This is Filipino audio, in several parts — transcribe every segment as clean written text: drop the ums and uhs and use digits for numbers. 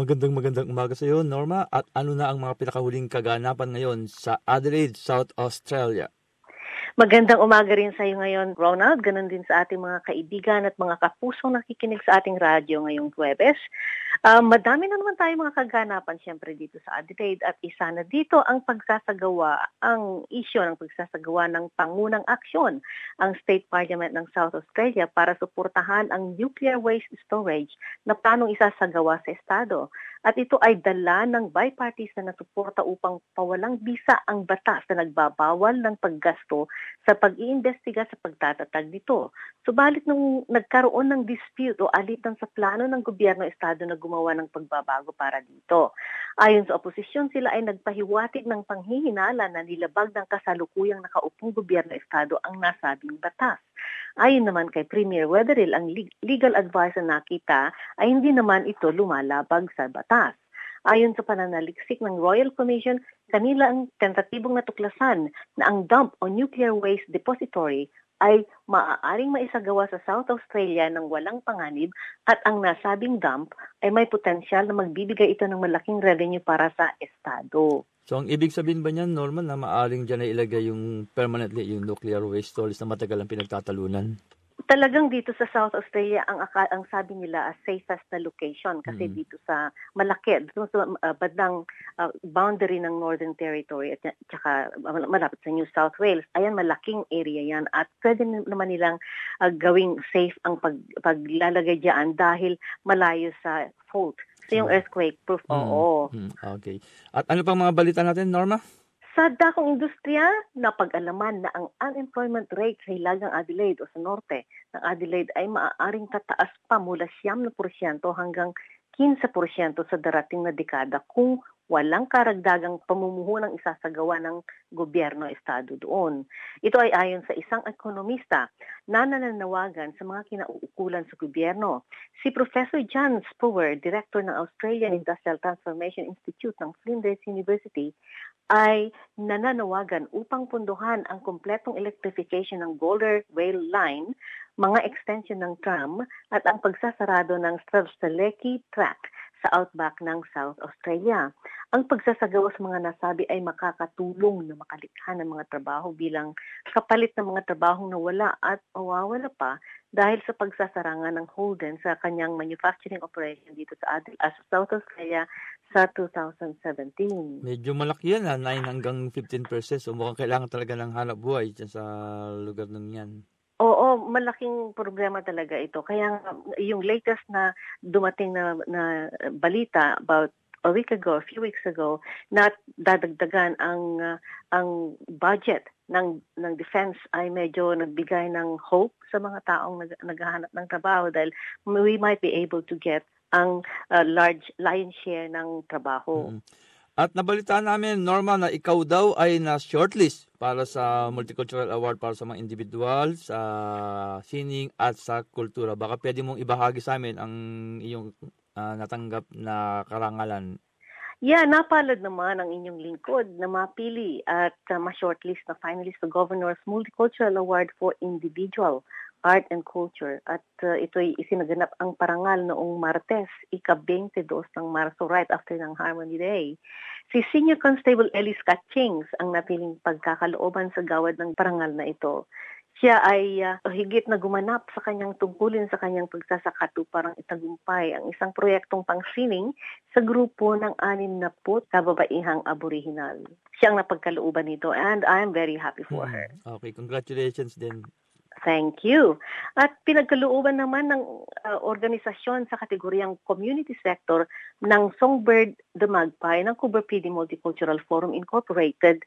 Magandang umaga sa iyo, Norma. At ano na ang mga pinakahuling kaganapan ngayon sa Adelaide, South Australia? Magandang umaga rin sa iyo ngayon, Ronald. Ganon din sa ating mga kaibigan at mga kapusong nakikinig sa ating radyo ngayong Huwebes. Madami na naman tayo mga kaganapan siyempre dito sa Adelaide at isa na dito ang pagsasagawa ng pangunang aksyon ang State Parliament ng South Australia para suportahan ang nuclear waste storage na planong isasagawa sa estado. At ito ay dala ng bipartisan na suporta upang pawalang bisa ang batas na nagbabawal ng paggasto sa pag-iimbestiga sa pagtatatag nito. Subalit nung nagkaroon ng dispute o alitan sa plano ng gobyerno estado na gumawa ng pagbabago para dito. Ayon sa oposisyon, sila ay nagpahiwatig ng panghihinala na nilabag ng kasalukuyang nakaupong gobyerno estado ang nasabing batas. Ayon naman kay Premier Wetherill, ang legal advice na nakita ay hindi naman ito lumalabag sa batas. Ayon sa pananaliksik ng Royal Commission, kanila ang tentatibong natuklasan na ang dump o nuclear waste depository ay maaaring maisagawa sa South Australia ng walang panganib at ang nasabing dump ay may potensyal na magbibigay ito ng malaking revenue para sa estado. So, ang ibig sabihin ba niyan, Norman, na maaaring dyan na ilagay yung permanently yung nuclear waste storage na matagal ang pinagtatalunan? Talagang dito sa South Australia ang sabi nila safest na location kasi dito sa malaki, dito sa bandang boundary ng Northern Territory at saka malapit sa New South Wales. Ayan, malaking area yan at pwede naman nilang gawing safe ang paglalagay diyan dahil malayo sa fault. So yung earthquake proof, oo. Okay. At ano pang mga balita natin, Norma? Sa dakong industriya, napag-alaman na ang unemployment rate sa Hilagang Adelaide o sa norte ng Adelaide ay maaaring tataas pa mula 9% hanggang 15% sa darating na dekada kung walang karagdagang pamumuhunang isasagawa ng gobyerno estado doon. Ito ay ayon sa isang ekonomista na nananawagan sa mga kinauukulan sa gobyerno. Si Professor John Spower, Director ng Australian Industrial Transformation Institute ng Flinders University, ay nananawagan upang punduhan ang kumpletong electrification ng Golder Rail Line, mga extension ng tram at ang pagsasarado ng Strzelecki Track sa outback ng South Australia. Ang pagsasagawa sa mga nasabi ay makakatulong na makalikha ng mga trabaho bilang kapalit ng mga trabahong nawala at mawawala pa dahil sa pagsasarangan ng Holden sa kanyang manufacturing operation dito sa South Australia sa 2017. Medyo malaki yan, 9 hanggang 15%. So mukhang kailangan talaga ng hanap buhay dyan sa lugar ng yan. Oo, malaking problema talaga ito. Kaya yung latest na dumating na balita about a few weeks ago, na dadagdagan ang budget ng defense ay medyo nagbigay ng hope sa mga taong naghahanap ng trabaho dahil we might be able to get ang lion's share ng trabaho. At nabalitaan namin, Norma, na ikaw daw ay na-shortlist para sa Multicultural Award para sa mga individual, sa sining at sa kultura. Baka pwede mong ibahagi sa amin ang iyong natanggap na karangalan. Yeah, napalad naman ang inyong lingkod na mapili at ma-shortlist na finalist sa Governor's Multicultural Award for Individual Art and Culture. At ito'y isinaganap ang parangal noong Martes, ika-22 ng Marso, right after ng Harmony Day. Si Senior Constable Ellis Catchings ang napiling pagkakalooban sa gawad ng parangal na ito. Siya ay higit na gumanap sa kanyang tungkulin sa kanyang pagsasakatuparang itagumpay ang isang proyektong pangsining sa grupo ng 60 kababaihang aboriginal. Siya ang napagkalooban nito and I'm very happy for her. Okay, congratulations din. Thank you. At pinagkalooban naman ng organisasyon sa kategoryang community sector ng Songbird the Magpie ng Coober Pedy Multicultural Forum Incorporated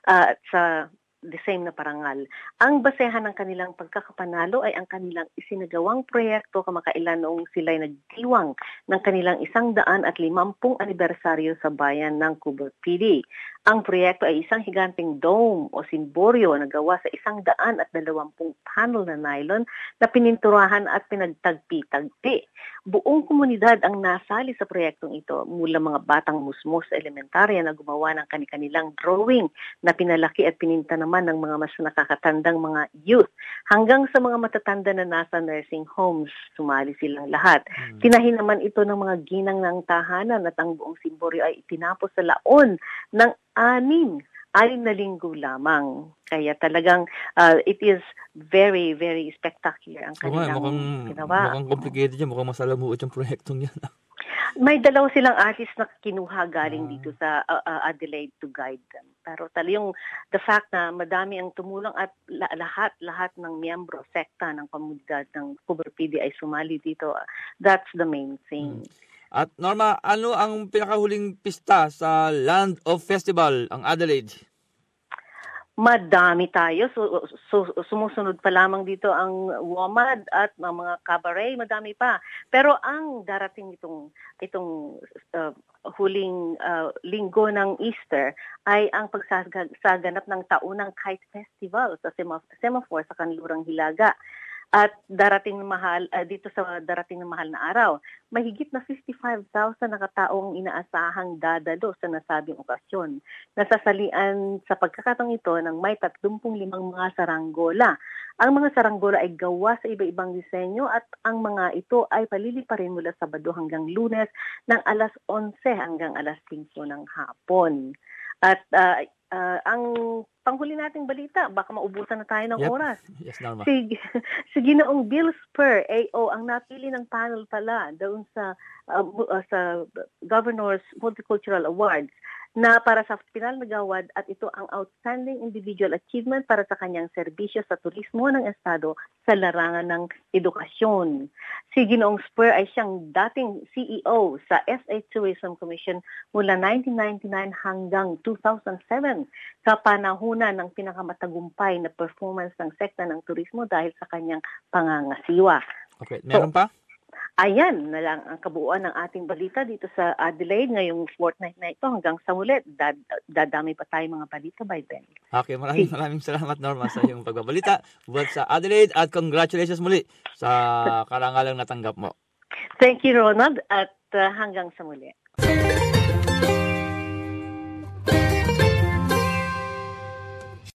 sa the same na parangal. Ang basehan ng kanilang pagkakapanalo ay ang kanilang isinagawang proyekto kamakailan noong sila'y nagdiwang ng kanilang 150 anibersaryo sa bayan ng Coober Pedy. Ang proyekto ay isang higanteng dome o simboryo na gawa sa 120 panel na nylon na pininturahan at pinagtagpi-tagpi. Buong komunidad ang nasali sa proyektong ito, mula mga batang musmos sa elementarya na gumawa ng kanilang drawing na pinalaki at pininta naman ng mga mas nakakatandang mga youth, hanggang sa mga matatanda na nasa nursing homes. Sumali silang lahat. Tinahin naman ito ng mga ginang ng tahanan at ang buong simboryo ay itinapos sa laon ng 6 na linggo lamang. Kaya talagang it is very, very spectacular ang kanilang ginawa. Mukhang complicated yan. Mukhang masalamuot yung proyektong yan. May dalawa silang artist na kinuha galing dito sa Adelaide to guide them. Pero talagang the fact na madami ang tumulong at lahat ng miyembro, sekta ng komunidad ng Coober Pedy ay sumali dito, that's the main thing. At Norma, ano ang pinakahuling pista sa Land of Festival, ang Adelaide? Madami tayo. So, sumusunod pa lamang dito ang WOMAD at mga cabaret, madami pa. Pero ang darating itong huling linggo ng Easter ay ang pagsaganap ng taunang Kite Festival sa Semaphore sa Kanlurang Hilaga. At dito sa darating na mahal na araw, mahigit na 55,000 na kataong inaasahang dadalo sa nasabing okasyon. Nasasalian sa pagkakataong ito ng may 35 mga saranggola. Ang mga saranggola ay gawa sa iba-ibang disenyo at ang mga ito ay paliliparin mula Sabado hanggang Lunes ng alas 11 hanggang alas 5 ng hapon. At ang panghuli nating balita, baka maubusan na tayo ng oras. Yes, Norma. Si Ginoong Bill Spur, AO, ang napili ng panel pala doon sa Governor's Multicultural Awards na para sa Pinal na Gawad, at ito ang Outstanding Individual Achievement para sa kanyang serbisyo sa turismo ng Estado sa larangan ng edukasyon. Si Ginoong Spur ay siyang dating CEO sa SA Tourism Commission mula 1999 hanggang 2007, kapanahunan ng pinakamatagumpay na performance ng sekta ng turismo dahil sa kanyang pangangasiwa. Okay, meron pa? Ayan na lang ang kabuuan ng ating balita dito sa Adelaide ngayong fortnight na ito. Hanggang sa muli, dadami pa tayo mga balita by then. Okay, maraming salamat, Norma, sa iyong pagbabalita buhat sa Adelaide, at congratulations muli sa karangalang natanggap mo. Thank you, Ronald, at hanggang sa muli.